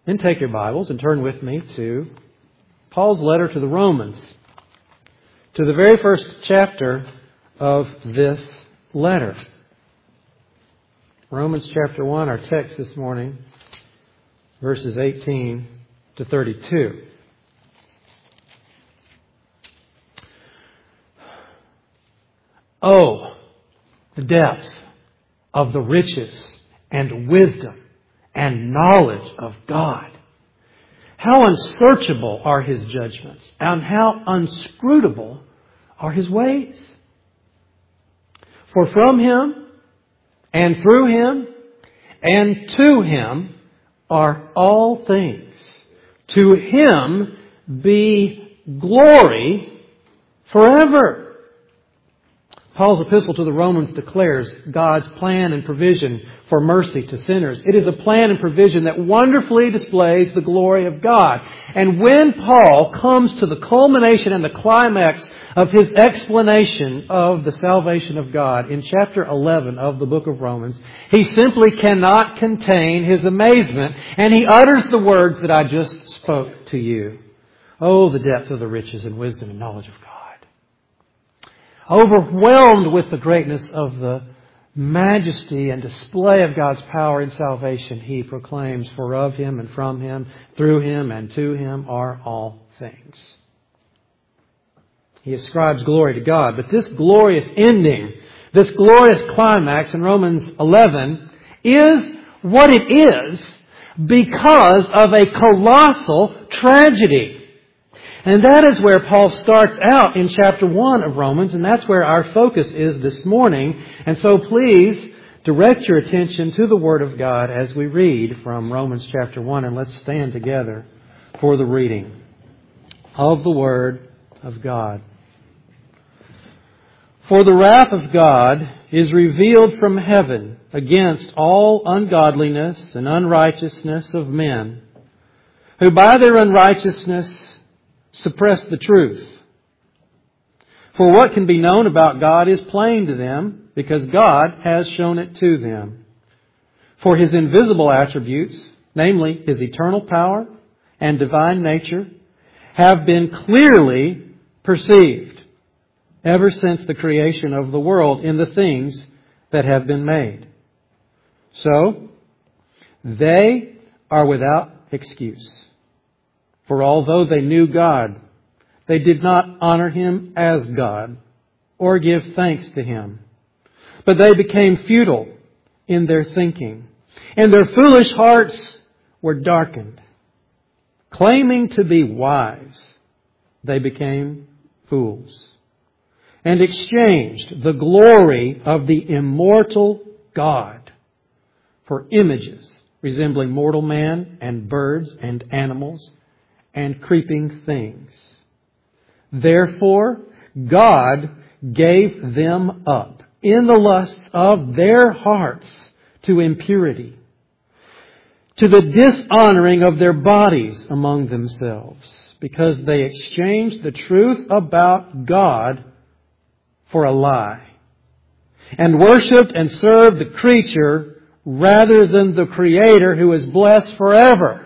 Then take your Bibles and turn with me to Paul's letter to the Romans, to the very first chapter of this letter. Romans chapter 1, our text this morning, verses 18 to 32. Oh, the depth of the riches and wisdom and knowledge of God. How unsearchable are His judgments, and how inscrutable are His ways. For from Him, and through Him, and to Him are all things. To Him be glory forever. Paul's epistle to the Romans declares God's plan and provision for mercy to sinners. It is a plan and provision that wonderfully displays the glory of God. And when Paul comes to the culmination and the climax of his explanation of the salvation of God in chapter 11 of the book of Romans, he simply cannot contain his amazement, and he utters the words that I just spoke to you. Oh, the depth of the riches and wisdom and knowledge of God. Overwhelmed with the greatness of the majesty and display of God's power in salvation, he proclaims, for of Him and from Him, through Him and to Him are all things. He ascribes glory to God. But this glorious ending, this glorious climax in Romans 11 is what it is because of a colossal tragedy. And that is where Paul starts out in chapter 1 of Romans, and that's where our focus is this morning. And so please direct your attention to the Word of God as we read from Romans chapter 1, and let's stand together for the reading of the Word of God. For the wrath of God is revealed from heaven against all ungodliness and unrighteousness of men, who by their unrighteousness suppress the truth. For what can be known about God is plain to them, because God has shown it to them. For His invisible attributes, namely His eternal power and divine nature, have been clearly perceived ever since the creation of the world in the things that have been made. So, they are without excuse. For although they knew God, they did not honor Him as God or give thanks to Him. But they became futile in their thinking, and their foolish hearts were darkened. Claiming to be wise, they became fools, and exchanged the glory of the immortal God for images resembling mortal man and birds and animals and creeping things. Therefore, God gave them up in the lusts of their hearts to impurity, to the dishonoring of their bodies among themselves, because they exchanged the truth about God for a lie, and worshipped and served the creature rather than the Creator, who is blessed forever.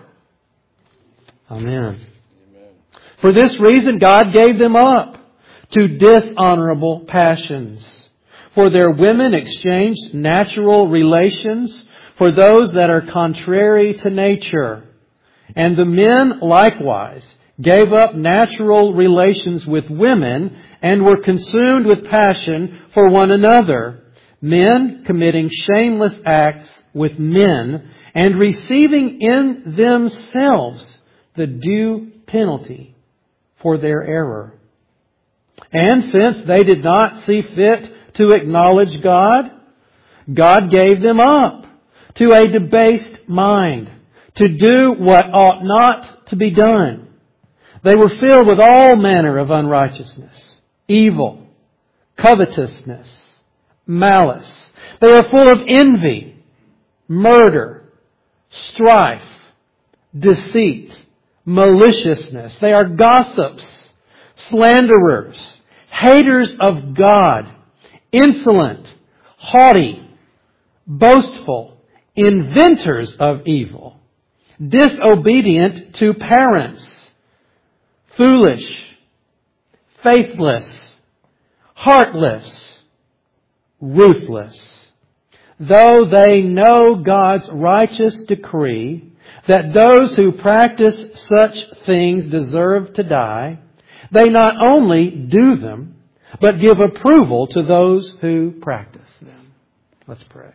Amen. For this reason, God gave them up to dishonorable passions. For their women exchanged natural relations for those that are contrary to nature. And the men likewise gave up natural relations with women and were consumed with passion for one another, men committing shameless acts with men and receiving in themselves the due penalty for their error. And since they did not see fit to acknowledge God, God gave them up to a debased mind, to do what ought not to be done. They were filled with all manner of unrighteousness, evil, covetousness, malice. They are full of envy, murder, strife, deceit, maliciousness. They are gossips, slanderers, haters of God, insolent, haughty, boastful, inventors of evil, disobedient to parents, foolish, faithless, heartless, ruthless. Though they know God's righteous decree that those who practice such things deserve to die, they not only do them, but give approval to those who practice them. Let's pray.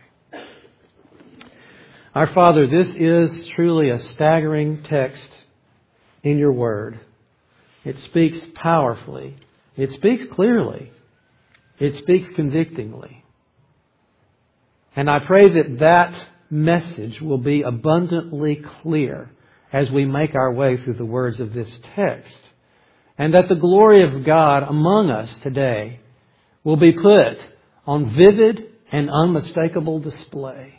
Our Father, this is truly a staggering text in your Word. It speaks powerfully. It speaks clearly. It speaks convictingly. And I pray that that message will be abundantly clear as we make our way through the words of this text. And that the glory of God among us today will be put on vivid and unmistakable display.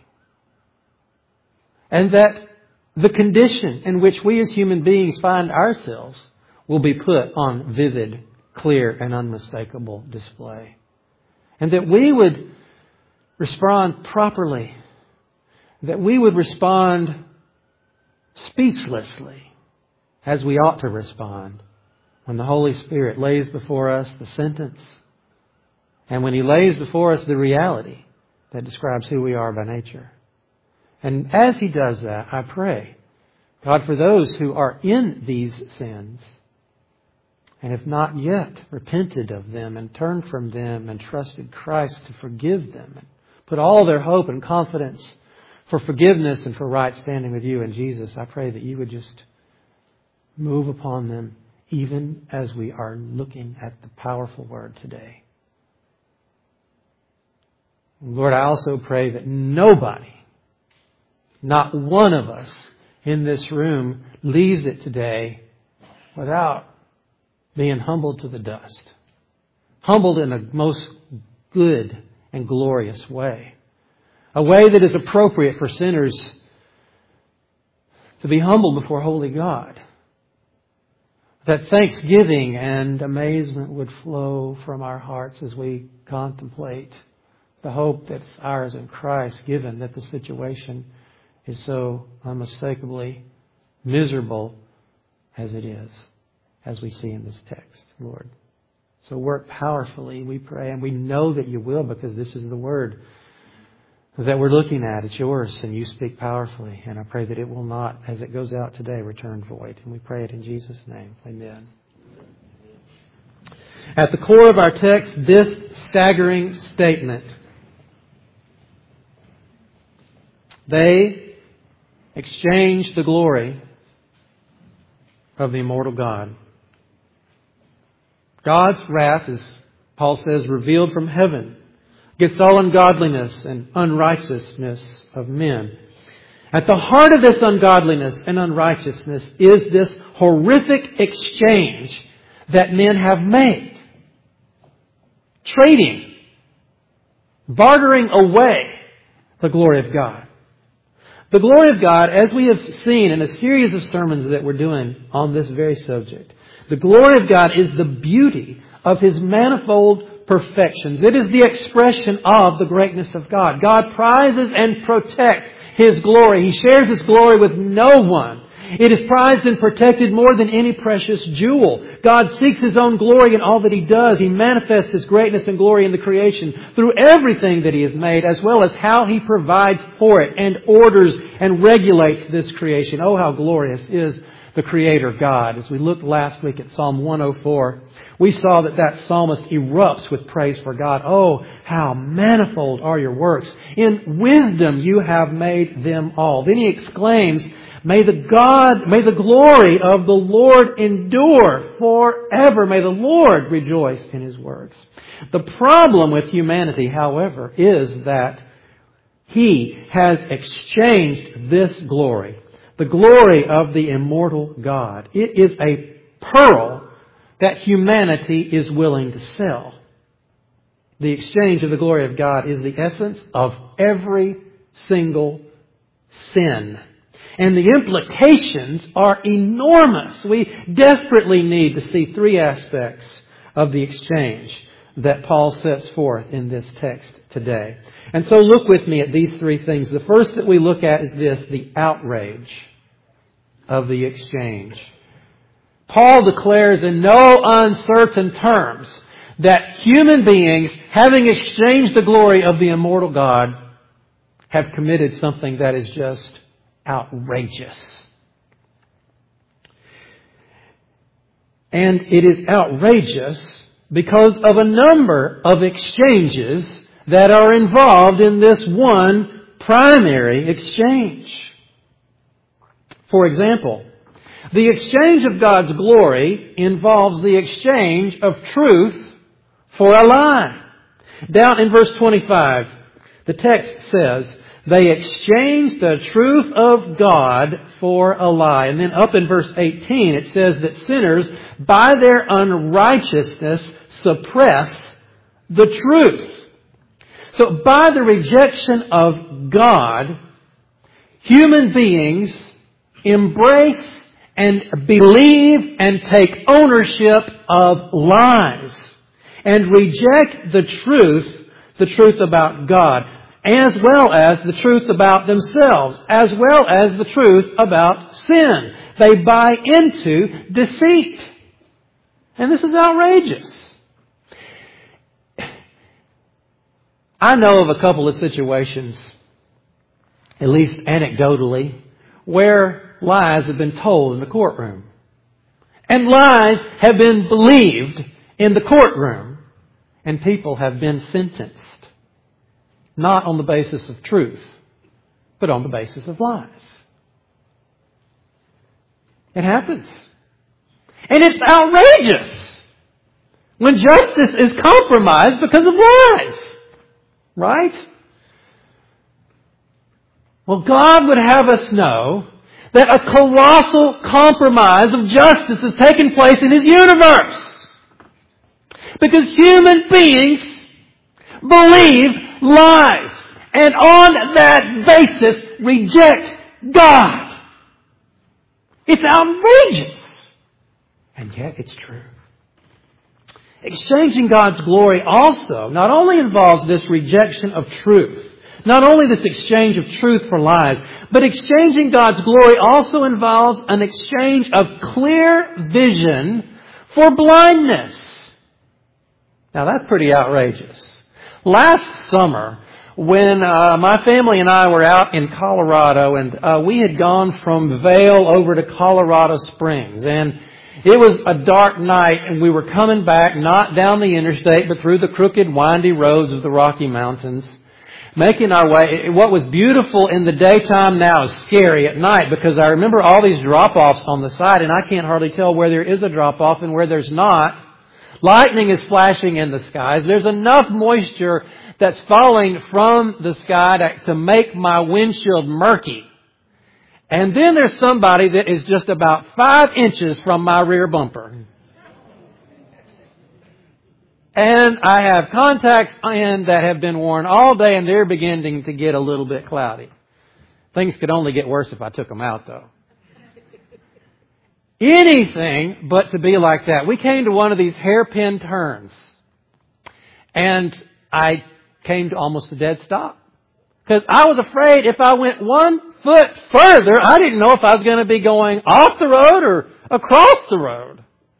And that the condition in which we as human beings find ourselves will be put on vivid, clear, and unmistakable display. And that we would respond properly. That we would respond speechlessly as we ought to respond when the Holy Spirit lays before us the sentence and when He lays before us the reality that describes who we are by nature. And as He does that, I pray, God, for those who are in these sins and have not yet repented of them and turned from them and trusted Christ to forgive them and put all their hope and confidence for forgiveness and for right standing with You in Jesus, I pray that You would just move upon them even as we are looking at the powerful Word today. Lord, I also pray that nobody, not one of us in this room, leaves it today without being humbled to the dust. Humbled in a most good and glorious way. A way that is appropriate for sinners to be humbled before holy God. That thanksgiving and amazement would flow from our hearts as we contemplate the hope that's ours in Christ, given that the situation is so unmistakably miserable as it is, as we see in this text, Lord. So work powerfully, we pray, and we know that You will, because this is the Word that we're looking at. It's Yours, and You speak powerfully. And I pray that it will not, as it goes out today, return void. And we pray it in Jesus' name. Amen. At the core of our text, this staggering statement. They exchanged the glory of the immortal God. God's wrath, as Paul says, revealed from heaven against all ungodliness and unrighteousness of men. At the heart of this ungodliness and unrighteousness is this horrific exchange that men have made. Trading, bartering away the glory of God. The glory of God, as we have seen in a series of sermons that we're doing on this very subject, the glory of God is the beauty of His manifold perfections. It is the expression of the greatness of God. God prizes and protects His glory. He shares His glory with no one. It is prized and protected more than any precious jewel. God seeks His own glory in all that He does. He manifests His greatness and glory in the creation through everything that He has made, as well as how He provides for it and orders and regulates this creation. Oh, how glorious is the Creator God. As we looked last week at Psalm 104, we saw that psalmist erupts with praise for God. Oh, how manifold are Your works. In wisdom You have made them all. Then he exclaims, May the glory of the Lord endure forever. May the Lord rejoice in His works. The problem with humanity, however, is that He has exchanged this glory, the glory of the immortal God. It is a pearl that humanity is willing to sell. The exchange of the glory of God is the essence of every single sin. And the implications are enormous. We desperately need to see three aspects of the exchange that Paul sets forth in this text today. And so look with me at these three things. The first that we look at is this, the outrage. of the exchange. Paul declares in no uncertain terms that human beings, having exchanged the glory of the immortal God, have committed something that is just outrageous. And it is outrageous because of a number of exchanges that are involved in this one primary exchange. For example, the exchange of God's glory involves the exchange of truth for a lie. Down in verse 25, the text says, they exchanged the truth of God for a lie. And then up in verse 18, it says that sinners, by their unrighteousness, suppress the truth. So by the rejection of God, human beings embrace and believe and take ownership of lies and reject the truth about God, as well as the truth about themselves, as well as the truth about sin. They buy into deceit. And this is outrageous. I know of a couple of situations, at least anecdotally, where lies have been told in the courtroom. And lies have been believed in the courtroom. And people have been sentenced. Not on the basis of truth, but on the basis of lies. It happens. And it's outrageous when justice is compromised because of lies. Right? Well, God would have us know that a colossal compromise of justice has taken place in His universe. Because human beings believe lies and on that basis reject God. It's outrageous. And yet it's true. Exchanging God's glory also not only involves this rejection of truth, not only this exchange of truth for lies, but exchanging God's glory also involves an exchange of clear vision for blindness. Now that's pretty outrageous. Last summer, when my family and I were out in Colorado, and we had gone from Vail over to Colorado Springs, and it was a dark night, and we were coming back, not down the interstate, but through the crooked, windy roads of the Rocky Mountains, making our way. What was beautiful in the daytime now is scary at night, because I remember all these drop-offs on the side, and I can't hardly tell where there is a drop-off and where there's not. Lightning is flashing in the skies. There's enough moisture that's falling from the sky to make my windshield murky. And then there's somebody that is just about 5 inches from my rear bumper. And I have contacts in that have been worn all day, and they're beginning to get a little bit cloudy. Things could only get worse if I took them out, though. Anything but to be like that. We came to one of these hairpin turns, and I came to almost a dead stop. Because I was afraid if I went 1 foot further, I didn't know if I was going to be going off the road or across the road.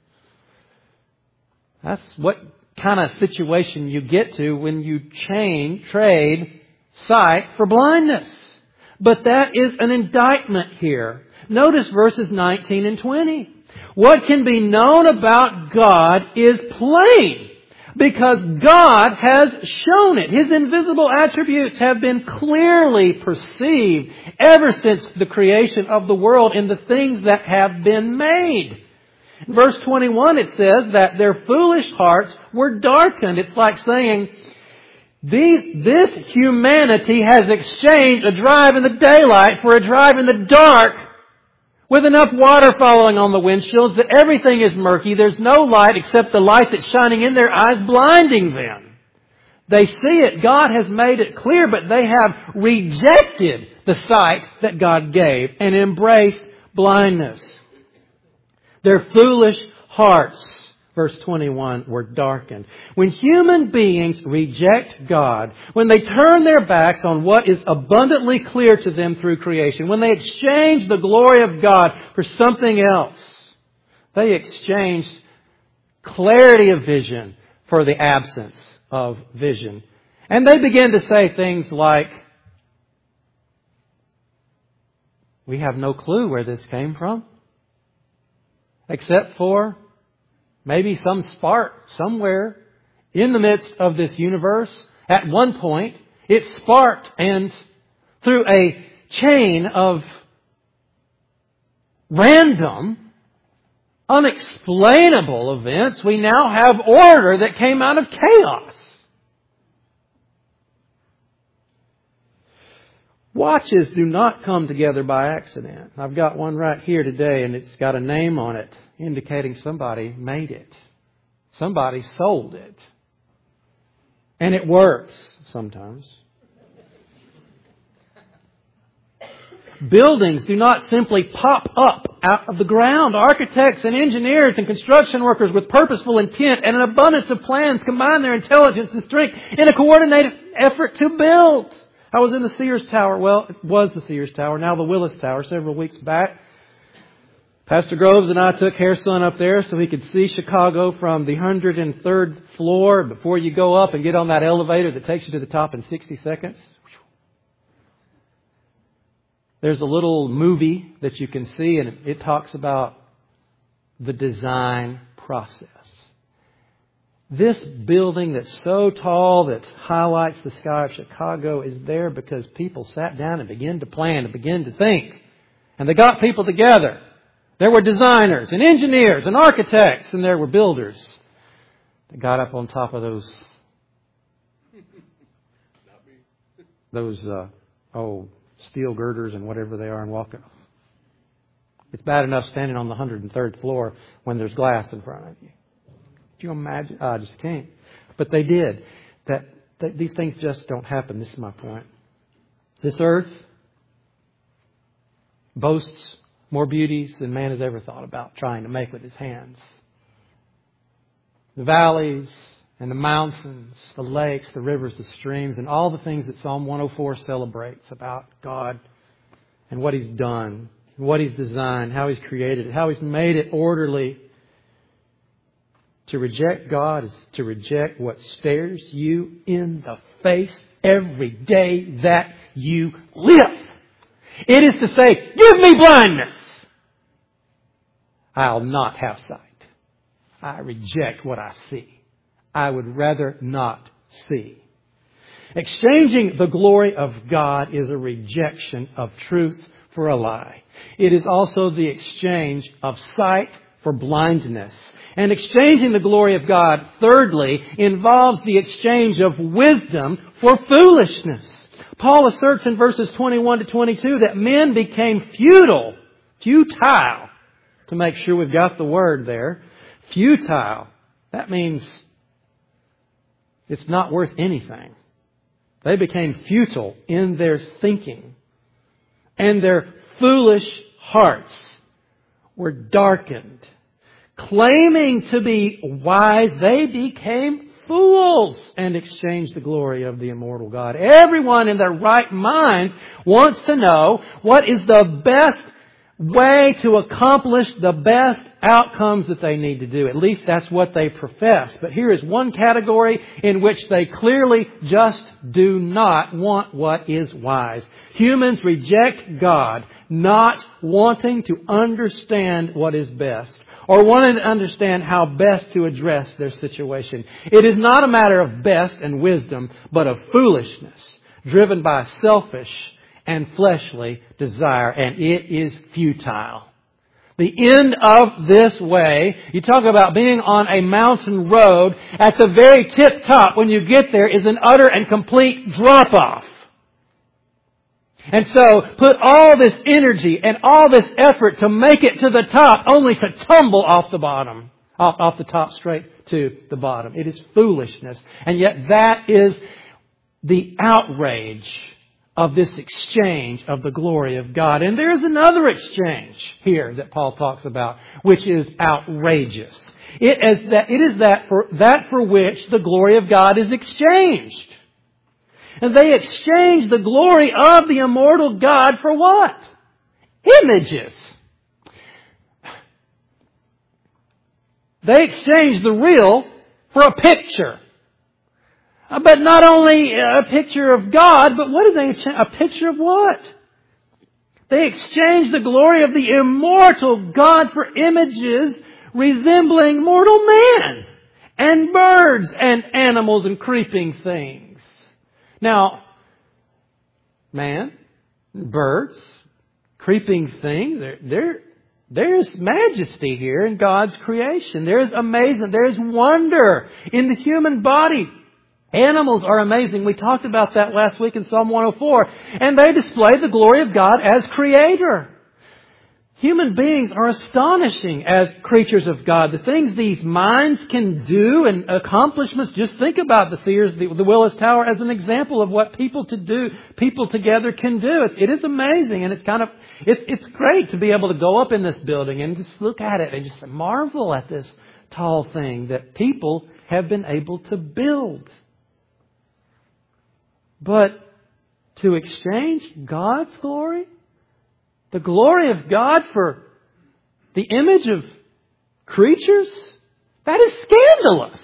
That's what kind of situation you get to when you trade sight for blindness. But that is an indictment here. Notice verses 19 and 20. What can be known about God is plain, because God has shown it. His invisible attributes have been clearly perceived ever since the creation of the world in the things that have been made. In verse 21 it says that their foolish hearts were darkened. It's like saying, this humanity has exchanged a drive in the daylight for a drive in the dark, with enough water following on the windshields that everything is murky. There's no light except the light that's shining in their eyes, blinding them. They see it. God has made it clear, but they have rejected the sight that God gave and embraced blindness. Their foolish hearts verse 21, were darkened. When human beings reject God, when they turn their backs on what is abundantly clear to them through creation, when they exchange the glory of God for something else, they exchange clarity of vision for the absence of vision. And they begin to say things like, we have no clue where this came from, except for maybe some spark somewhere in the midst of this universe. At one point, it sparked, and through a chain of random, unexplainable events, we now have order that came out of chaos. Watches do not come together by accident. I've got one right here today, and it's got a name on it indicating somebody made it. Somebody sold it. And it works sometimes. Buildings do not simply pop up out of the ground. Architects and engineers and construction workers with purposeful intent and an abundance of plans combine their intelligence and strength in a coordinated effort to build. I was in the Sears Tower. Well, it was the Sears Tower, now the Willis Tower, several weeks back. Pastor Groves and I took Harrison up there so he could see Chicago from the 103rd floor before you go up and get on that elevator that takes you to the top in 60 seconds. There's a little movie that you can see, and it talks about the design process. This building that's so tall that highlights the sky of Chicago is there because people sat down and began to plan and began to think. And they got people together. There were designers and engineers and architects, and there were builders that got up on top of those steel girders and whatever they are and walking. It's bad enough standing on the 103rd floor when there's glass in front of you. Can you imagine? I just can't. But they did. That these things just don't happen. This is my point. This earth boasts more beauties than man has ever thought about trying to make with his hands. The valleys and the mountains, the lakes, the rivers, the streams, and all the things that Psalm 104 celebrates about God and what He's done, what He's designed, how He's created it, how He's made it orderly. To reject God is to reject what stares you in the face every day that you live. It is to say, give me blindness. I'll not have sight. I reject what I see. I would rather not see. Exchanging the glory of God is a rejection of truth for a lie. It is also the exchange of sight for blindness. And exchanging the glory of God, thirdly, involves the exchange of wisdom for foolishness. Paul asserts in verses 21 to 22 that men became futile, to make sure we've got the word there. Futile. That means it's not worth anything. They became futile in their thinking. And their foolish hearts were darkened. Claiming to be wise, they became fools and exchanged the glory of the immortal God. Everyone in their right mind wants to know what is the best way to accomplish the best outcomes that they need to do. At least that's what they profess. But here is one category in which they clearly just do not want what is wise. Humans reject God, not wanting to understand what is best, or wanting to understand how best to address their situation. It is not a matter of best and wisdom, but of foolishness, driven by selfish and fleshly desire, and it is futile. The end of this way, you talk about being on a mountain road, at the very tip top when you get there is an utter and complete drop-off. And so, put all this energy and all this effort to make it to the top, only to tumble off the bottom, off the top straight to the bottom. It is foolishness. And yet that is the outrage of this exchange of the glory of God. And there's another exchange here that Paul talks about, which is outrageous. It is that for which the glory of God is exchanged. And they exchanged the glory of the immortal God for what? Images. They exchanged the real for a picture. But not only a picture of God, but what did they exchange? A picture of what? They exchanged the glory of the immortal God for images resembling mortal man and birds and animals and creeping things. Now, man, birds, creeping things, there's majesty here in God's creation. There's amazing. There's wonder in the human body. Animals are amazing. We talked about that last week in Psalm 104. And they display the glory of God as Creator. Human beings are astonishing as creatures of God. The things these minds can do and accomplishments. Just think about the Sears, the Willis Tower as an example of what people together can do. It is amazing, and it's great to be able to go up in this building and just look at it and just marvel at this tall thing that people have been able to build. But to exchange God's glory, the glory of God for the image of creatures, that is scandalous.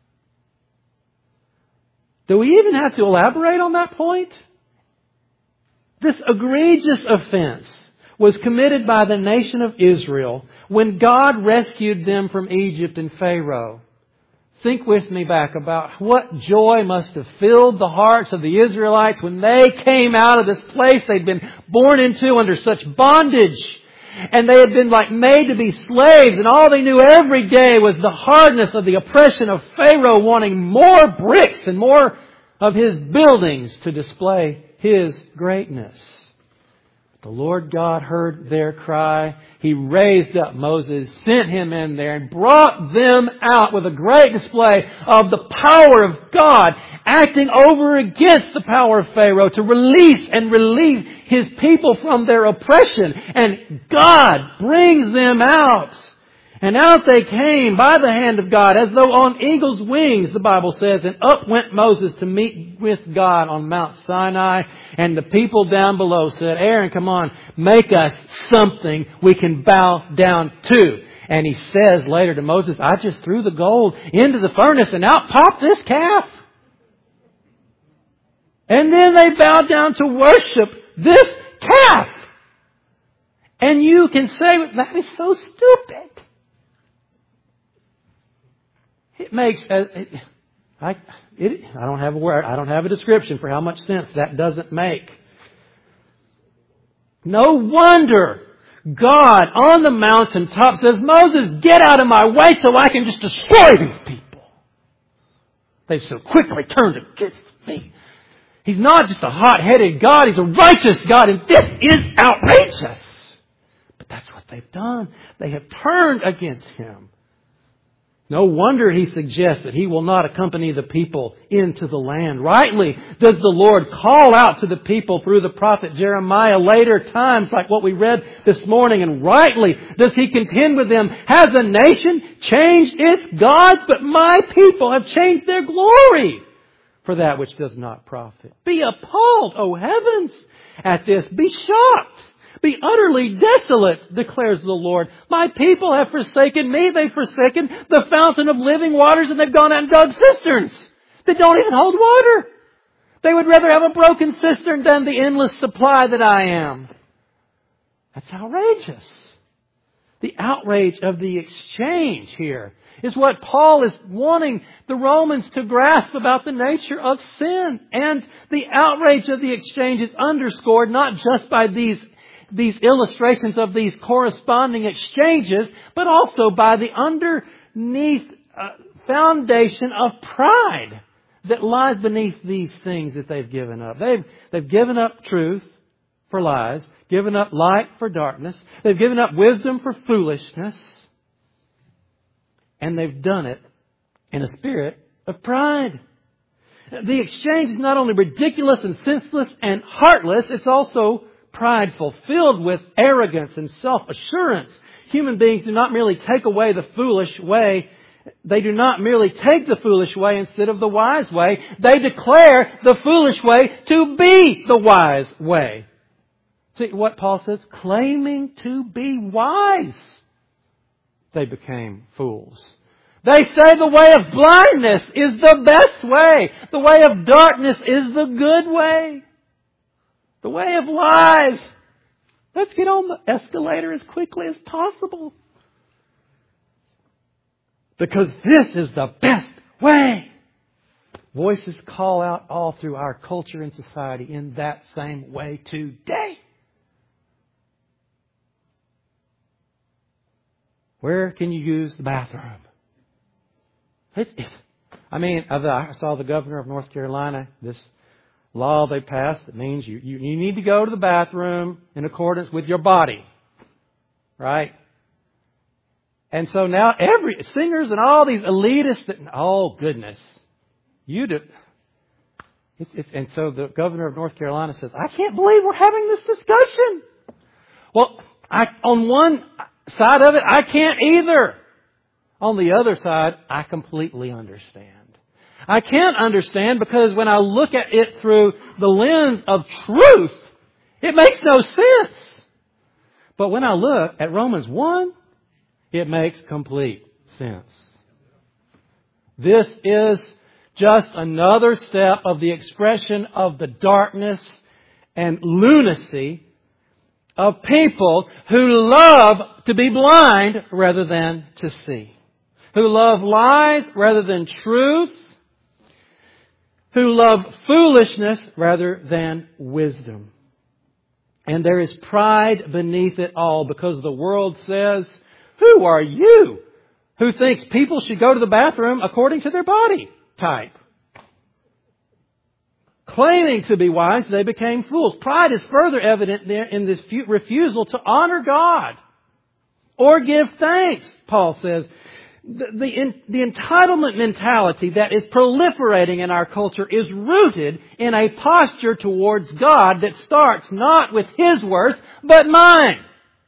Do we even have to elaborate on that point? This egregious offense was committed by the nation of Israel when God rescued them from Egypt and Pharaoh. Think with me back about what joy must have filled the hearts of the Israelites when they came out of this place they'd been born into under such bondage. And they had been made to be slaves, and all they knew every day was the hardness of the oppression of Pharaoh wanting more bricks and more of his buildings to display his greatness. The Lord God heard their cry. He raised up Moses, sent him in there, and brought them out with a great display of the power of God, acting over against the power of Pharaoh to release and relieve His people from their oppression. And God brings them out. And out they came by the hand of God, as though on eagle's wings, the Bible says. And up went Moses to meet with God on Mount Sinai. And the people down below said, Aaron, come on, make us something we can bow down to. And he says later to Moses, I just threw the gold into the furnace and out popped this calf. And then they bowed down to worship this calf. And you can say, that is so stupid. It makes, I don't have a word, I don't have a description for how much sense that doesn't make. No wonder God on the mountaintop says, Moses, get out of my way so I can just destroy these people. They've so quickly turned against me. He's not just a hot-headed God, He's a righteous God, and this is outrageous. But that's what they've done. They have turned against Him. No wonder He suggests that He will not accompany the people into the land. Rightly does the Lord call out to the people through the prophet Jeremiah later times, like what we read this morning. And rightly does He contend with them. Has a nation changed its gods? But my people have changed their glory for that which does not profit. Be appalled, O heavens, at this. Be shocked. Be utterly desolate, declares the Lord. My people have forsaken me. They've forsaken the fountain of living waters, and they've gone out and dug cisterns that don't even hold water. They would rather have a broken cistern than the endless supply that I am. That's outrageous. The outrage of the exchange here is what Paul is wanting the Romans to grasp about the nature of sin. And the outrage of the exchange is underscored not just by these illustrations of these corresponding exchanges, but also by the underneath foundation of pride that lies beneath these things that they've given up. They've given up truth for lies, given up light for darkness, they've given up wisdom for foolishness, and they've done it in a spirit of pride. The exchange is not only ridiculous and senseless and heartless, it's also prideful, filled with arrogance and self-assurance. Human beings do not merely take away the foolish way They do not merely take the foolish way instead of the wise way. They declare the foolish way to be the wise way. See what Paul says? Claiming to be wise, they became fools. They say the way of blindness is the best way. The way of darkness is the good way. The way of lies. Let's get on the escalator as quickly as possible. Because this is the best way. Voices call out all through our culture and society in that same way today. Where can you use the bathroom? I saw the governor of North Carolina, this law they passed that means you need to go to the bathroom in accordance with your body. Right? And so now every singers and all these elitists oh goodness. You do. And so the governor of North Carolina says, I can't believe we're having this discussion. Well, on one side of it, I can't either. On the other side, I completely understand. I can't understand because when I look at it through the lens of truth, it makes no sense. But when I look at Romans 1, it makes complete sense. This is just another step of the expression of the darkness and lunacy of people who love to be blind rather than to see. Who love lies rather than truth. Who love foolishness rather than wisdom. And there is pride beneath it all because the world says, who are you who thinks people should go to the bathroom according to their body type? Claiming to be wise, they became fools. Pride is further evident there in this refusal to honor God or give thanks, Paul says. The entitlement mentality that is proliferating in our culture is rooted in a posture towards God that starts not with His worth, but mine.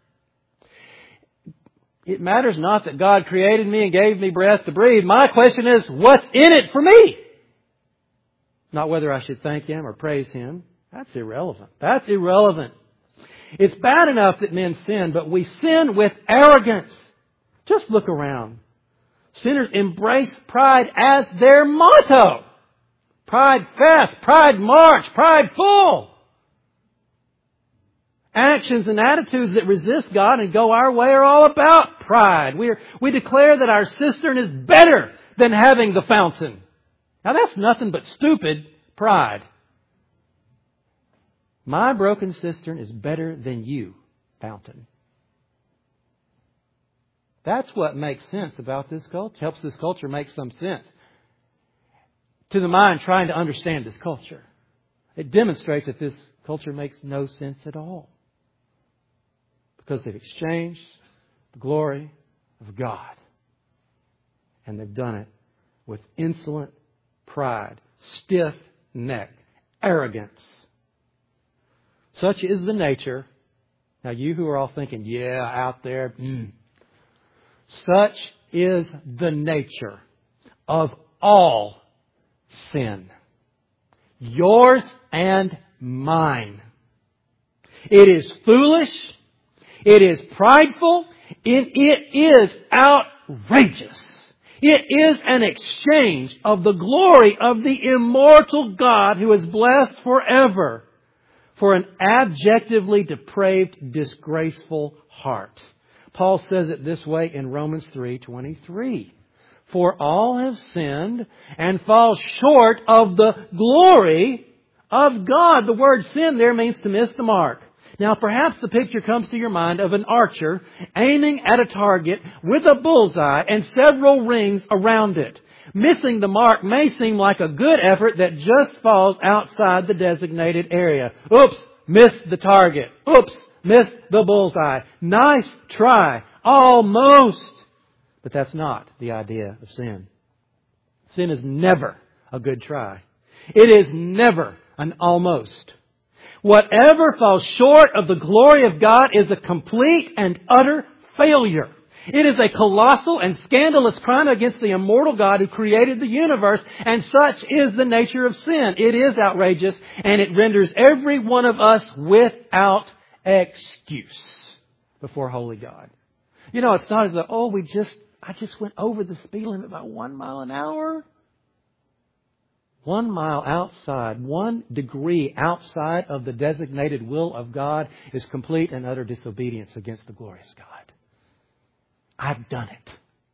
It matters not that God created me and gave me breath to breathe. My question is, what's in it for me? Not whether I should thank Him or praise Him. That's irrelevant. That's irrelevant. It's bad enough that men sin, but we sin with arrogance. Just look around. Sinners embrace pride as their motto. Pride fest, pride march, pride full. Actions and attitudes that resist God and go our way are all about pride. We declare that our cistern is better than having the fountain. Now that's nothing but stupid pride. My broken cistern is better than you, fountain. That's what makes sense about this culture. Helps this culture make some sense. To the mind trying to understand this culture. It demonstrates that this culture makes no sense at all. Because they've exchanged the glory of God. And they've done it with insolent pride, stiff-neck, arrogance. Such is the nature. Now you who are all thinking, yeah, out there. Such is the nature of all sin. Yours and mine. It is foolish. It is prideful. It is outrageous. It is an exchange of the glory of the immortal God who is blessed forever for an abjectively depraved, disgraceful heart. Paul says it this way in Romans 3:23. For all have sinned and fall short of the glory of God. The word sin there means to miss the mark. Now perhaps the picture comes to your mind of an archer aiming at a target with a bullseye and several rings around it. Missing the mark may seem like a good effort that just falls outside the designated area. Oops, missed the target. Oops, missed the bullseye. Nice try. Almost. But that's not the idea of sin. Sin is never a good try. It is never an almost. Whatever falls short of the glory of God is a complete and utter failure. It is a colossal and scandalous crime against the immortal God who created the universe, and such is the nature of sin. It is outrageous, and it renders every one of us without excuse before holy God. You know, it's not as though, I just went over the speed limit by 1 mile an hour. 1 mile outside, 1 degree outside of the designated will of God is complete and utter disobedience against the glorious God. I've done it.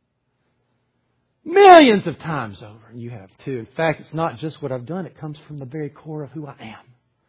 Millions of times over. And you have too. In fact, it's not just what I've done. It comes from the very core of who I am.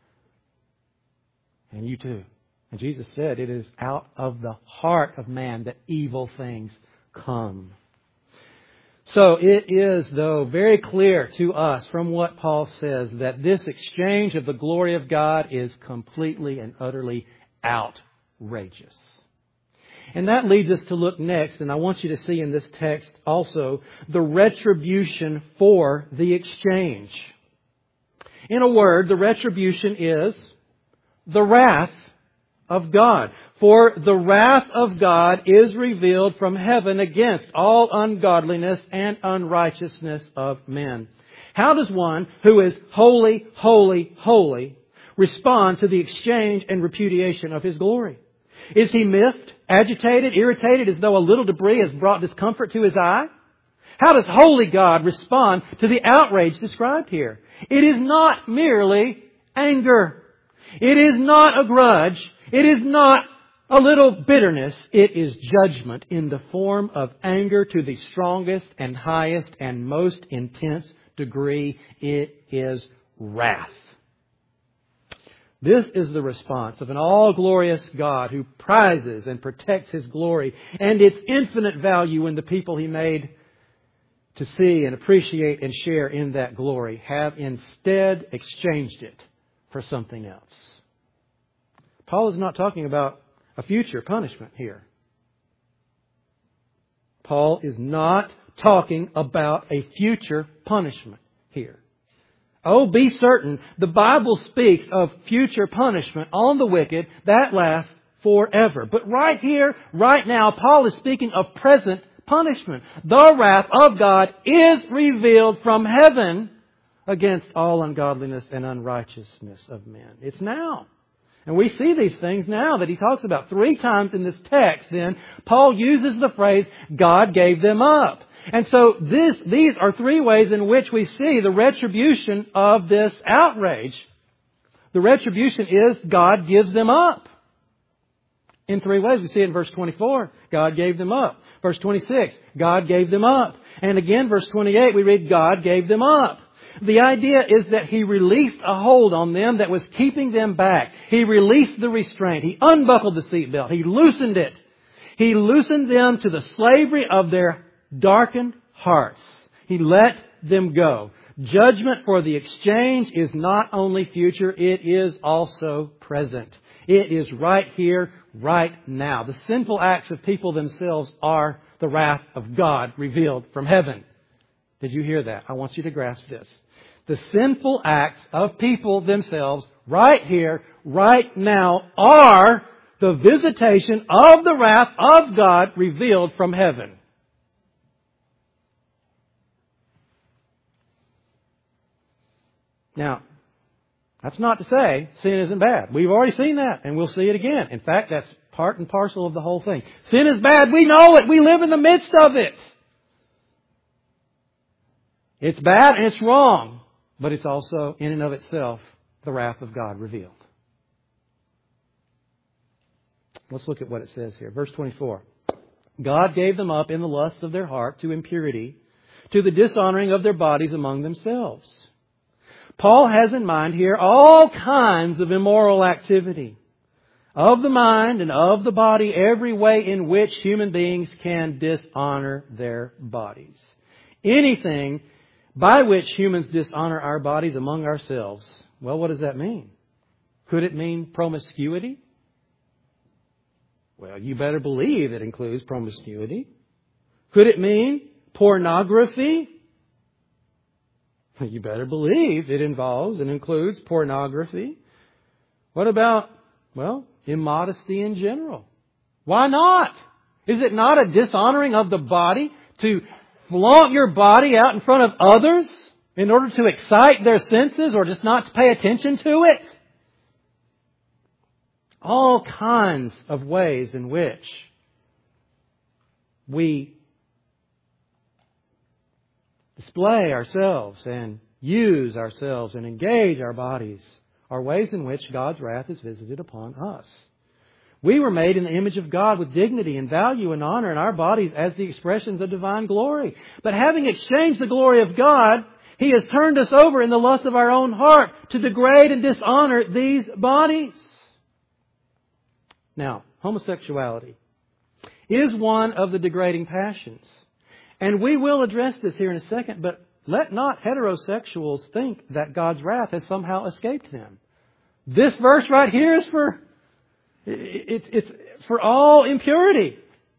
And you too. And Jesus said it is out of the heart of man that evil things come. So it is, though, very clear to us from what Paul says that this exchange of the glory of God is completely and utterly outrageous. And that leads us to look next, and I want you to see in this text also the retribution for the exchange. In a word, the retribution is the wrath of God. For the wrath of God is revealed from heaven against all ungodliness and unrighteousness of men. How does one who is holy, holy, holy respond to the exchange and repudiation of His glory? Is he miffed, agitated, irritated as though a little debris has brought discomfort to his eye? How does holy God respond to the outrage described here? It is not merely anger. It is not a grudge. It is not a little bitterness. It is judgment in the form of anger to the strongest and highest and most intense degree. It is wrath. This is the response of an all-glorious God who prizes and protects His glory and its infinite value in the people He made to see and appreciate and share in that glory have instead exchanged it for something else. Paul is not talking about a future punishment here. Paul is not talking about a future punishment here. Oh, be certain, the Bible speaks of future punishment on the wicked that lasts forever. But right here, right now, Paul is speaking of present punishment. The wrath of God is revealed from heaven against all ungodliness and unrighteousness of men. It's now. And we see these things now that he talks about 3 times in this text. Then Paul uses the phrase, God gave them up. And so these are 3 ways in which we see the retribution of this outrage. The retribution is God gives them up. In 3 ways. We see it in verse 24. God gave them up. Verse 26. God gave them up. And again, verse 28, we read God gave them up. The idea is that He released a hold on them that was keeping them back. He released the restraint. He unbuckled the seatbelt. He loosened it. He loosened them to the slavery of their darkened hearts. He let them go. Judgment for the exchange is not only future, it is also present. It is right here, right now. The sinful acts of people themselves are the wrath of God revealed from heaven. Did you hear that? I want you to grasp this. The sinful acts of people themselves right here, right now, are the visitation of the wrath of God revealed from heaven. Now, that's not to say sin isn't bad. We've already seen that, and we'll see it again. In fact, that's part and parcel of the whole thing. Sin is bad. We know it. We live in the midst of it. It's bad and it's wrong, but it's also, in and of itself, the wrath of God revealed. Let's look at what it says here. Verse 24. God gave them up in the lusts of their heart to impurity, to the dishonoring of their bodies among themselves. Paul has in mind here all kinds of immoral activity of the mind and of the body, every way in which human beings can dishonor their bodies. Anything by which humans dishonor our bodies among ourselves. Well, what does that mean? Could it mean promiscuity? Well, you better believe it includes promiscuity. Could it mean pornography? You better believe it involves and includes pornography. What about, immodesty in general? Why not? Is it not a dishonoring of the body to flaunt your body out in front of others in order to excite their senses or just not to pay attention to it? All kinds of ways in which we display ourselves and use ourselves and engage our bodies are ways in which God's wrath is visited upon us. We were made in the image of God with dignity and value and honor in our bodies as the expressions of divine glory. But having exchanged the glory of God, He has turned us over in the lust of our own heart to degrade and dishonor these bodies. Now, homosexuality is one of the degrading passions. And we will address this here in a second, but let not heterosexuals think that God's wrath has somehow escaped them. This verse right here is it's for all impurity.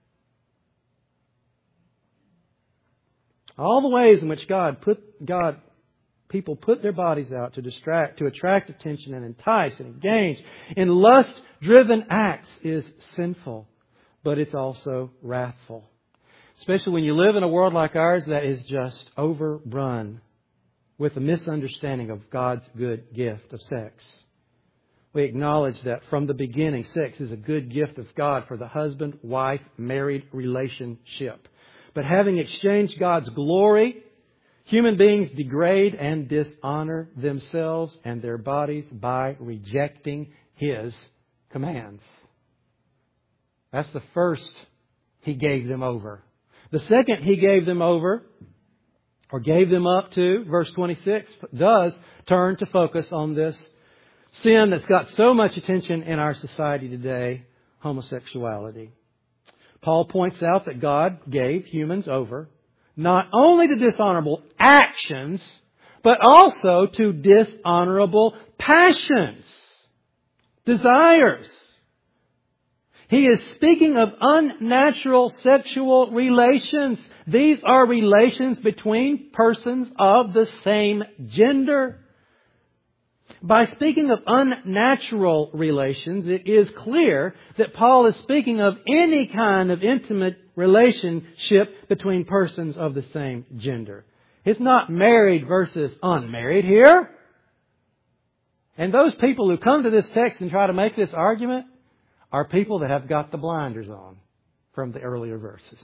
All the ways in which people put their bodies out to attract attention and entice and engage in lust-driven acts is sinful, but it's also wrathful. Especially when you live in a world like ours that is just overrun with a misunderstanding of God's good gift of sex. We acknowledge that from the beginning, sex is a good gift of God for the husband-wife married relationship. But having exchanged God's glory, human beings degrade and dishonor themselves and their bodies by rejecting His commands. That's the first He gave them over. The second He gave them over, or gave them up to, verse 26, does turn to focus on this sin that's got so much attention in our society today, homosexuality. Paul points out that God gave humans over not only to dishonorable actions, but also to dishonorable passions, desires. He is speaking of unnatural sexual relations. These are relations between persons of the same gender. By speaking of unnatural relations, it is clear that Paul is speaking of any kind of intimate relationship between persons of the same gender. It's not married versus unmarried here. And those people who come to this text and try to make this argument are people that have got the blinders on from the earlier verses.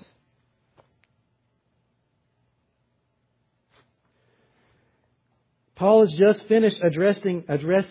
Paul has just finished addressing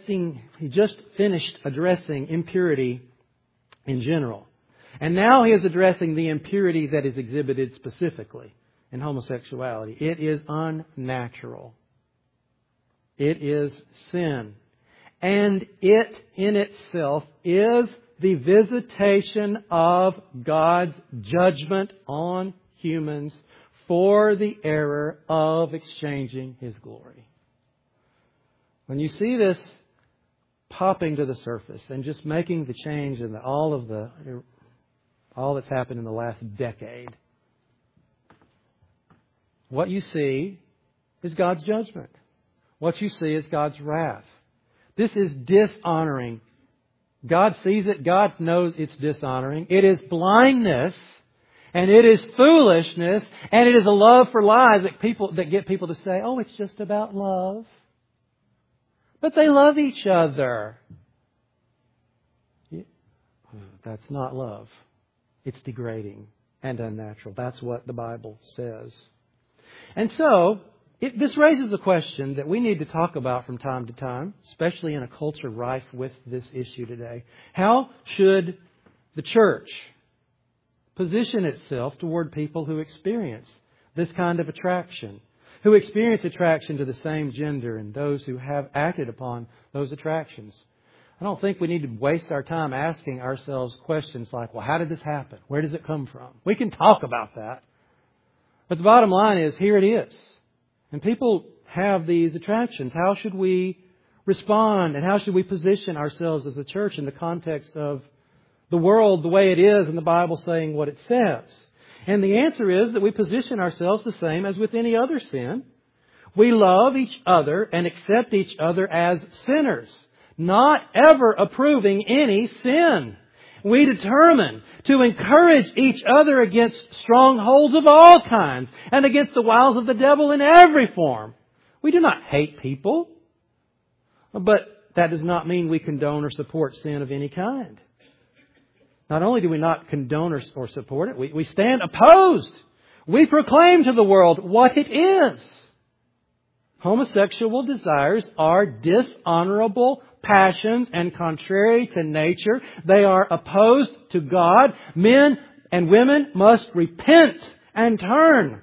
impurity in general. And now he is addressing the impurity that is exhibited specifically in homosexuality. It is unnatural. It is sin. And it in itself is the visitation of God's judgment on humans for the error of exchanging His glory. When you see this popping to the surface and just making the change in all that's happened in the last decade, what you see is God's judgment. What you see is God's wrath. This is dishonoring. God sees it. God knows it's dishonoring. It is blindness, and it is foolishness, and it is a love for lies that get people to say, "Oh, it's just about love." But they love each other. That's not love. It's degrading and unnatural. That's what the Bible says. And so, this raises a question that we need to talk about from time to time, especially in a culture rife with this issue today. How should the church position itself toward people who experience this kind of attraction? Who experience attraction to the same gender and those who have acted upon those attractions. I don't think we need to waste our time asking ourselves questions like, well, how did this happen? Where does it come from? We can talk about that. But the bottom line is, here it is. And people have these attractions. How should we respond? And how should we position ourselves as a church in the context of the world the way it is and the Bible saying what it says? And the answer is that we position ourselves the same as with any other sin. We love each other and accept each other as sinners, not ever approving any sin. we determine to encourage each other against strongholds of all kinds and against the wiles of the devil in every form. We do not hate people, but that does not mean we condone or support sin of any kind. Not only do we not condone or support it, we stand opposed. We proclaim to the world what it is. Homosexual desires are dishonorable passions and contrary to nature. They are opposed to God. Men and women must repent and turn.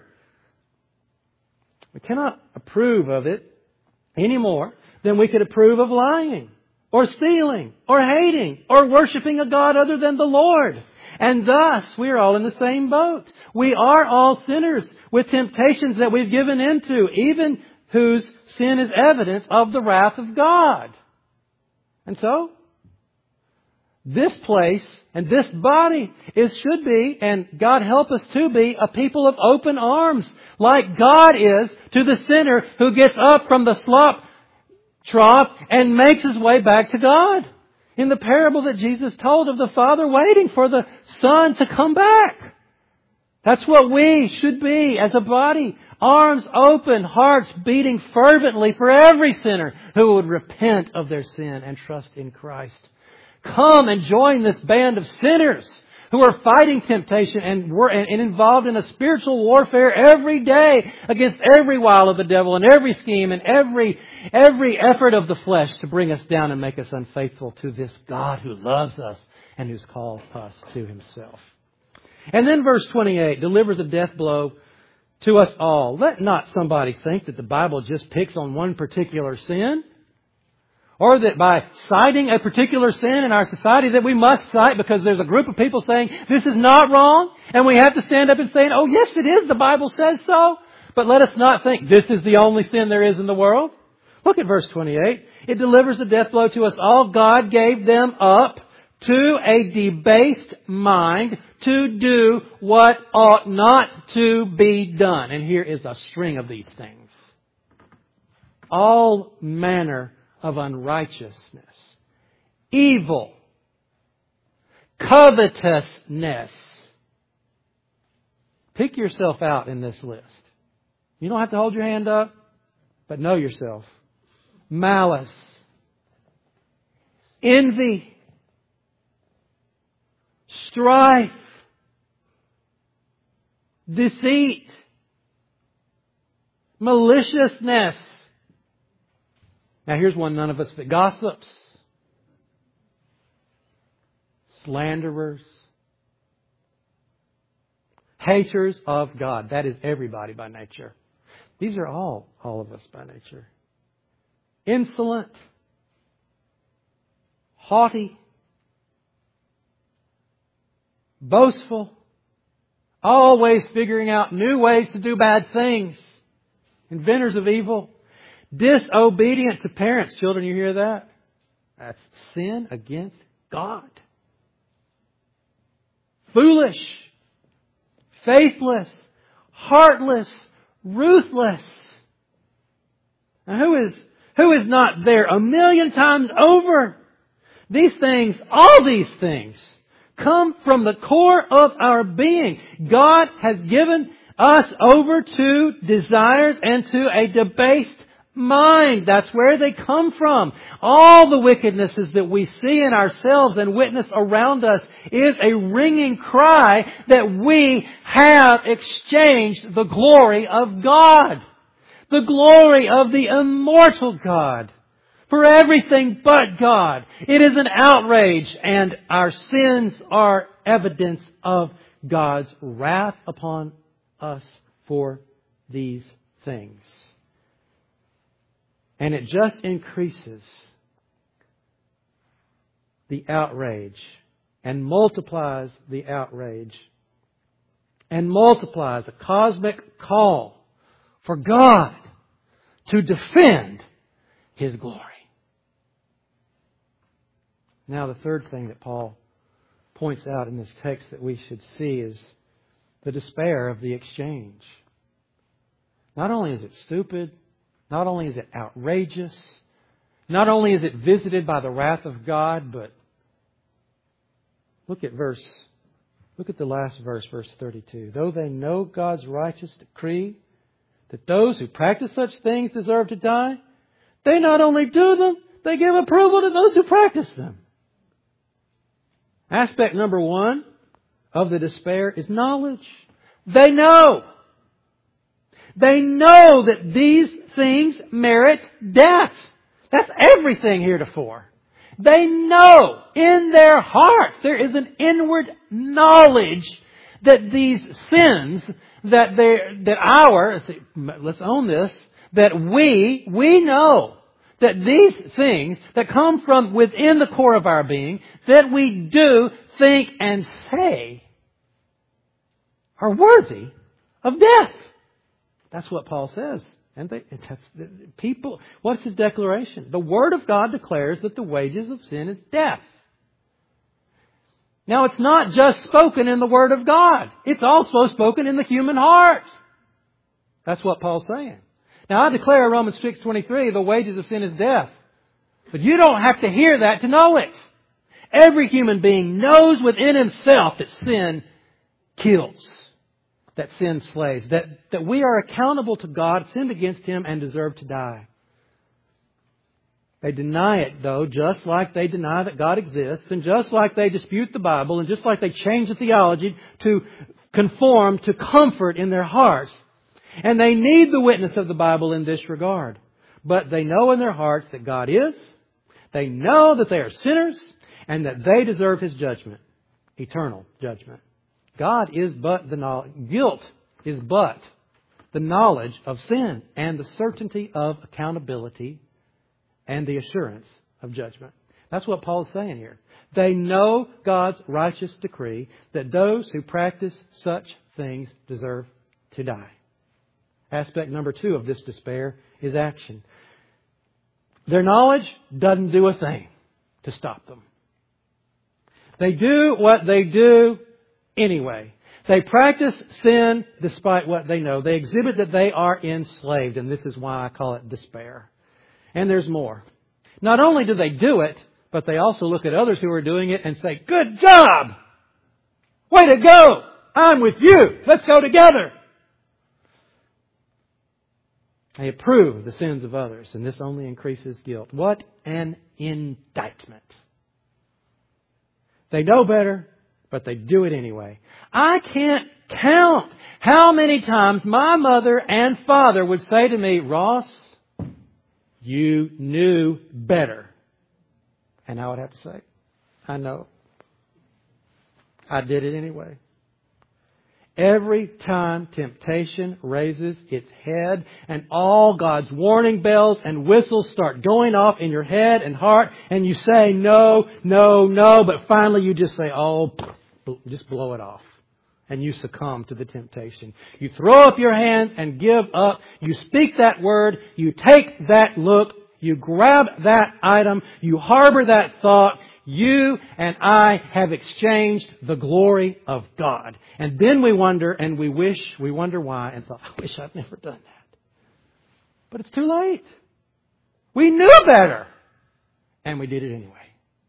We cannot approve of it any more than we could approve of lying or stealing or hating or worshiping a God other than the Lord. And thus, we are all in the same boat. We are all sinners with temptations that we've given into, even whose sin is evidence of the wrath of God. And so, this place and this body should be, and God help us to be, a people of open arms, like God is to the sinner who gets up from the slop trough and makes his way back to God. In the parable that Jesus told of the Father waiting for the Son to come back. That's what we should be as a body. Arms open, hearts beating fervently for every sinner who would repent of their sin and trust in Christ. Come and join this band of sinners who are fighting temptation and involved in a spiritual warfare every day against every wile of the devil and every scheme and every effort of the flesh to bring us down and make us unfaithful to this God who loves us and who's called us to Himself. And then verse 28 delivers a death blow to us all. Let not somebody think that the Bible just picks on one particular sin, or that by citing a particular sin in our society that we must cite because there's a group of people saying this is not wrong, and we have to stand up and say, oh yes it is, the Bible says so. But let us not think this is the only sin there is in the world. Look at verse 28. It delivers a death blow to us all. God gave them up to a debased mind to do what ought not to be done. And here is a string of these things. All manner of unrighteousness, evil, covetousness. Pick yourself out in this list. You don't have to hold your hand up, but know yourself. Malice, envy, strife, deceit, maliciousness. Now here's one none of us but gossips, slanderers, haters of God. That is everybody by nature. These are all of us by nature. Insolent, haughty, boastful, always figuring out new ways to do bad things, inventors of evil, disobedient to parents. Children, you hear that? That's sin against God. Foolish, faithless, heartless, ruthless. Now who is not there a million times over? These things, all these things, come from the core of our being. God has given us over to desires and to a debased mind. That's where they come from. All the wickednesses that we see in ourselves and witness around us is a ringing cry that we have exchanged the glory of God, the glory of the immortal God, for everything but God. It is an outrage, and our sins are evidence of God's wrath upon us for these things. And it just increases the outrage and multiplies the outrage and multiplies a cosmic call for God to defend His glory. Now, the third thing that Paul points out in this text that we should see is the despair of the exchange. Not only is it stupid, not only is it outrageous, not only is it visited by the wrath of God, but Look at the last verse, verse 32. Though they know God's righteous decree that those who practice such things deserve to die, they not only do them, they give approval to those who practice them. Aspect number one of the despair is knowledge. They know. They know that these things merit death. That's everything heretofore. They know in their hearts there is an inward knowledge that these sins, let's own this, that we know that these things that come from within the core of our being, that we do, think, and say are worthy of death. That's what Paul says. And what's his declaration? The Word of God declares that the wages of sin is death. Now, it's not just spoken in the Word of God. It's also spoken in the human heart. That's what Paul's saying. Now, I declare in Romans 6:23, the wages of sin is death. But you don't have to hear that to know it. Every human being knows within himself that sin kills, that sin slays, that we are accountable to God, sinned against Him, and deserve to die. They deny it, though, just like they deny that God exists, and just like they dispute the Bible, and just like they change the theology to conform to comfort in their hearts. And they need the witness of the Bible in this regard. But they know in their hearts that God is. They know that they are sinners and that they deserve His judgment, eternal judgment. Guilt is but the knowledge of sin and the certainty of accountability and the assurance of judgment. That's what Paul's saying here. They know God's righteous decree that those who practice such things deserve to die. Aspect number two of this despair is action. Their knowledge doesn't do a thing to stop them. They do what they do anyway. They practice sin despite what they know. They exhibit that they are enslaved, and this is why I call it despair. And there's more. Not only do they do it, but they also look at others who are doing it and say, "Good job! Way to go! I'm with you! Let's go together!" They approve the sins of others, and this only increases guilt. What an indictment. They know better, but they do it anyway. I can't count how many times my mother and father would say to me, "Ross, you knew better." And I would have to say, "I know. I did it anyway." Every time temptation raises its head and all God's warning bells and whistles start going off in your head and heart and you say no, no, no, but finally you just say, just blow it off. And you succumb to the temptation. You throw up your hands and give up. You speak that word. You take that look. You grab that item. You harbor that thought. You and I have exchanged the glory of God. And then we wonder and we wonder why and thought, "I wish I'd never done that." But it's too late. We knew better. And we did it anyway.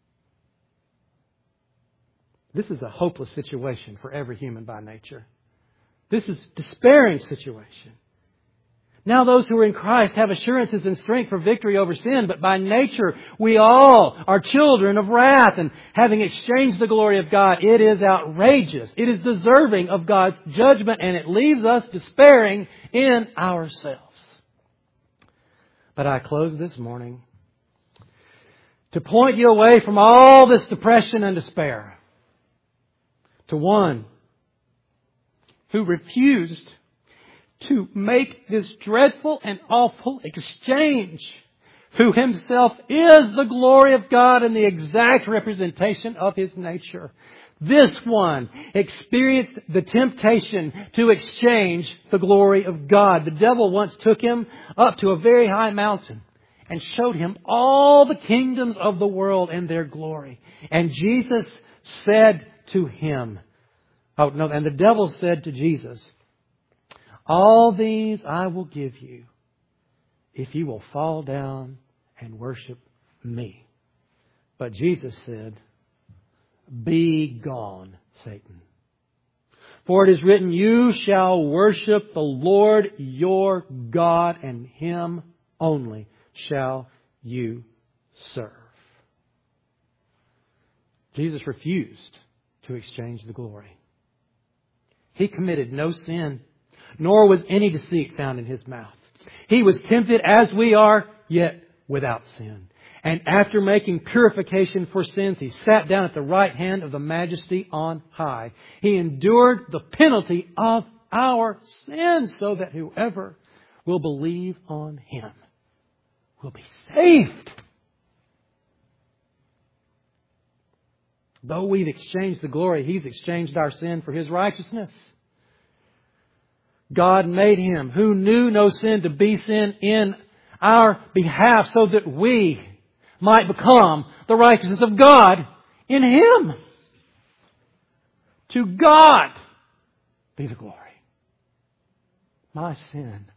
This is a hopeless situation for every human by nature. This is a despairing situation. Now those who are in Christ have assurances and strength for victory over sin, but by nature we all are children of wrath, and having exchanged the glory of God, it is outrageous. It is deserving of God's judgment, and it leaves us despairing in ourselves. But I close this morning to point you away from all this depression and despair to one who refused to make this dreadful and awful exchange, who Himself is the glory of God and the exact representation of His nature. This one experienced the temptation to exchange the glory of God. The devil once took Him up to a very high mountain and showed Him all the kingdoms of the world and their glory. And Jesus said to Him, and the devil said to Jesus, "All these I will give you if you will fall down and worship me." But Jesus said, Be gone, Satan. For it is written, you shall worship the Lord your God, and Him only shall you serve. Jesus refused to exchange the glory. He committed no sin, nor was any deceit found in His mouth. He was tempted as we are, yet without sin. And after making purification for sins, He sat down at the right hand of the Majesty on high. He endured the penalty of our sins so that whoever will believe on Him will be saved. Though we've exchanged the glory, He's exchanged our sin for His righteousness. God made Him who knew no sin to be sin in our behalf so that we might become the righteousness of God in Him. To God be the glory. My sin.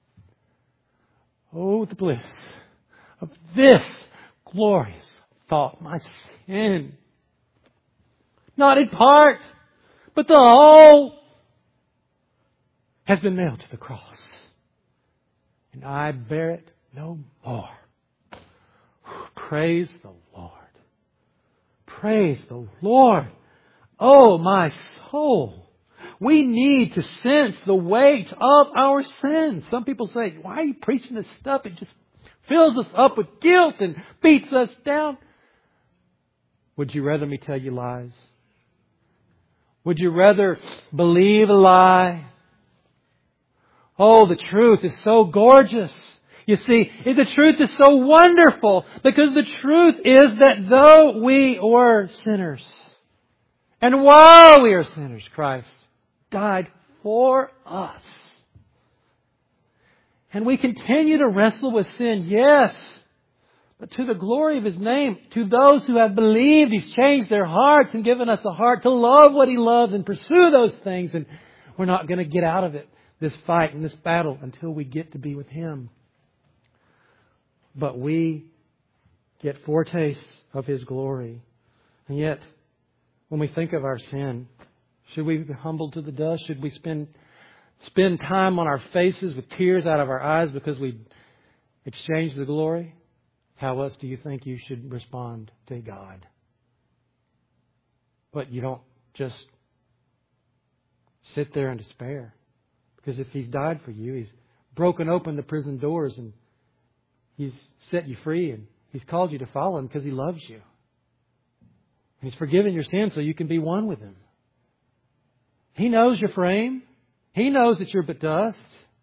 Oh, the bliss of this glorious thought. My sin. Not in part, but the whole has been nailed to the cross. And I bear it no more. Praise the Lord. Praise the Lord. Oh, my soul. We need to sense the weight of our sins. Some people say, why are you preaching this stuff? It just fills us up with guilt and beats us down. Would you rather me tell you lies? Would you rather believe a lie? Oh, the truth is so gorgeous. You see, the truth is so wonderful because the truth is that though we were sinners, and while we are sinners, Christ died for us. And we continue to wrestle with sin, yes, but to the glory of His name, to those who have believed, He's changed their hearts and given us a heart to love what He loves and pursue those things. And we're not going to get out of it, this fight and this battle, until we get to be with Him. But we get foretastes of His glory. And yet, when we think of our sin, should we be humbled to the dust? Should we spend time on our faces with tears out of our eyes because we exchanged the glory? How else do you think you should respond to God? But you don't just sit there in despair. Because if He's died for you, He's broken open the prison doors and He's set you free and He's called you to follow Him because He loves you. He's forgiven your sins so you can be one with Him. He knows your frame. He knows that you're but dust.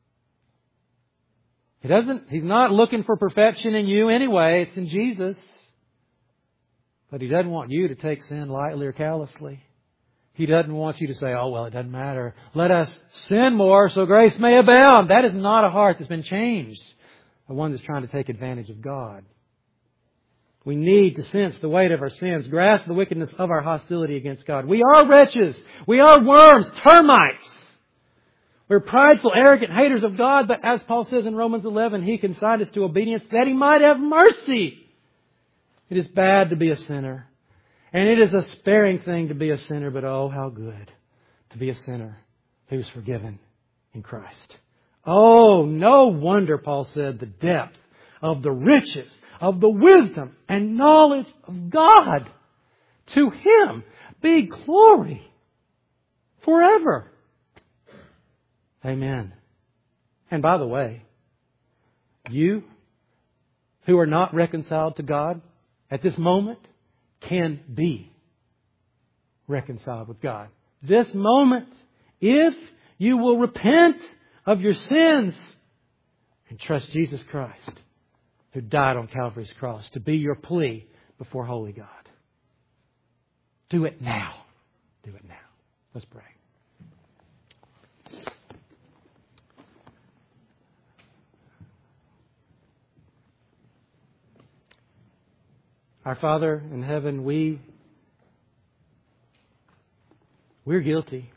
He's not looking for perfection in you anyway. It's in Jesus. But He doesn't want you to take sin lightly or callously. He doesn't want you to say, oh, well, it doesn't matter. Let us sin more so grace may abound. That is not a heart that's been changed. The one that's trying to take advantage of God. We need to sense the weight of our sins, grasp the wickedness of our hostility against God. We are wretches. We are worms, termites. We're prideful, arrogant haters of God, but as Paul says in Romans 11, He consigned us to obedience that He might have mercy. It is bad to be a sinner. And it is a sparing thing to be a sinner, but oh, how good to be a sinner who is forgiven in Christ. Oh, no wonder, Paul said, the depth of the riches of the wisdom and knowledge of God. To Him be glory forever. Amen. And by the way, you who are not reconciled to God at this moment can be reconciled with God. This moment, if you will repent of your sins and trust Jesus Christ, who died on Calvary's cross to be your plea before holy God. Do it now. Do it now. Let's pray. Our Father in heaven, we're guilty.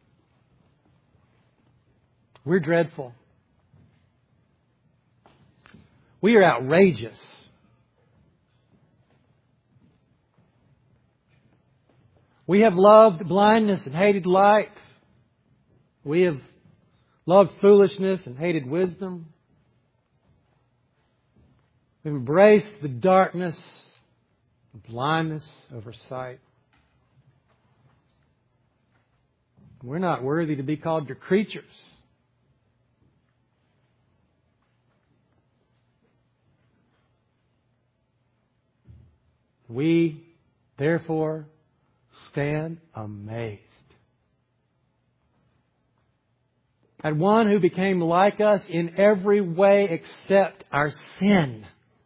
We're dreadful. We are outrageous. We have loved blindness and hated light. We have loved foolishness and hated wisdom. We've embraced the darkness, the blindness over sight. We're not worthy to be called your creatures. We, therefore, stand amazed at one who became like us in every way except our sin,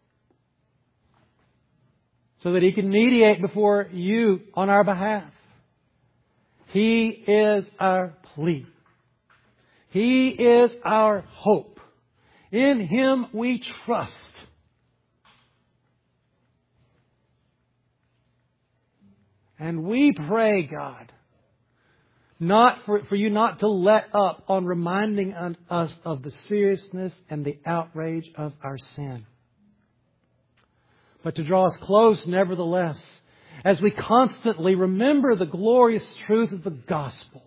so that He can mediate before you on our behalf. He is our plea. He is our hope. In Him we trust. And we pray, God, not for you not to let up on reminding us of the seriousness and the outrage of our sin, but to draw us close nevertheless as we constantly remember the glorious truth of the gospel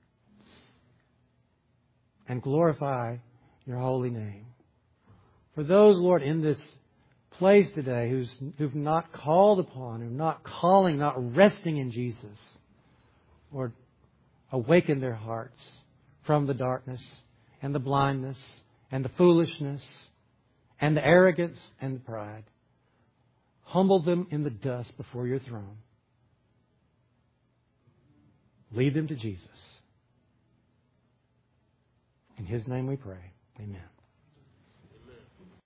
and glorify Your holy name. For those, Lord, in this place today who've not called upon, who've not calling, not resting in Jesus, Lord, awaken their hearts from the darkness and the blindness and the foolishness and the arrogance and the pride. Humble them in the dust before Your throne. Lead them to Jesus. In His name we pray. Amen.